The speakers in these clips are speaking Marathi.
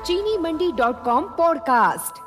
चीनीमंडी.com पॉडकास्ट।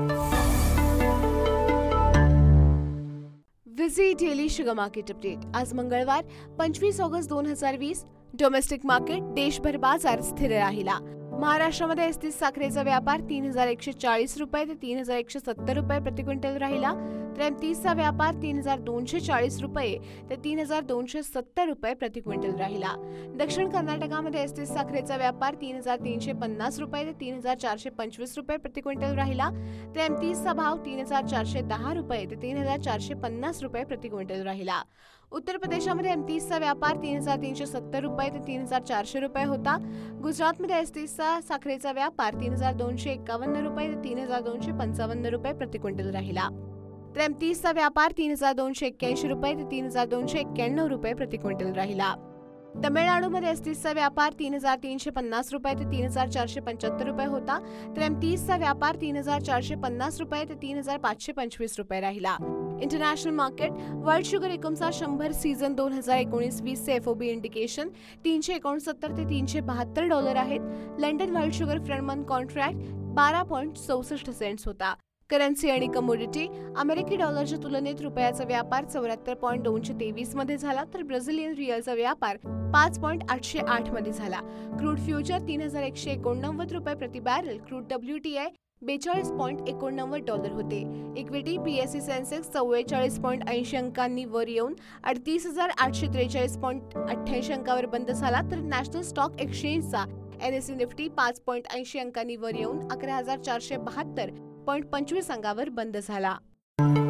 विझी डेली शुगर मार्केट अपडेट। आज मंगळवार 25 ऑगस्ट 2020। डोमेस्टिक मार्केट देशभर बाजार स्थिर राहिला। महाराष्ट्रामध्ये एसटीस साखरेचा व्यापार 3140 रुपये ते 3170 रुपये प्रति क्विंटल राहिला। तर एमतीसचा व्यापार 3240 रुपये ते 3270 रुपये प्रति क्विंटल राहिला। दक्षिण कर्नाटकामध्ये एसटीस साखरेचा व्यापार 3350 रुपये ते 3425 रुपये प्रति क्विंटल राहिला। तर एमतीसचा भाव 3410 रुपये ते 3450 रुपये प्रति क्विंटल राहिला। उत्तर प्रदेशामध्ये एमतीसचा व्यापार 3370 रुपये ते 3400 रुपये होता। गुजरातमध्ये एसटीसचा साखरेचा व्यापार 3251 रुपये ते 3255 रुपये प्रति क्विंटल राहिला। तर एमतीसचा व्यापार 3281 रुपये ते 3291 रुपये प्रति क्विंटल राहिला। तमिळनाडूमध्ये एसटीसचा व्यापार 3350 रुपये ते 3475 रुपये होता। तर एमतीसचा व्यापार 3450 रुपये ते 3525 रुपये राहिला। इंटरनॅशनल मार्केट वर्ल्ड शुगर एकूणचा 100 सीझन 2019-20 चे एफओबी इंडिकेशन 369 ते 372 डॉलर आहेत। London world sugar front month contract 12.64 cents होता। करन्सी आणि कमोडिटी अमेरिकी डॉलरच्या तुलनेत रुपयाचा व्यापार 74.223 मध्ये झाला, तर ब्राझिलियन रिअलचा व्यापार 5.808 मध्ये झाला। क्रूड फ्युचर 3189 रुपये प्रति बॅरल। क्रूड WTI 42.89 डॉलर होते। इक्विटी पीएससी सेन्सेक्स 44.80 अंकांनी वर येऊन 38,843.88 अंकावर बंद झाला, तर नॅशनल स्टॉक एक्सचेंजचा NSE निफ्टी 5.80 अंकांनी वर येऊन 11,472.25 अंकावर बंद झाला।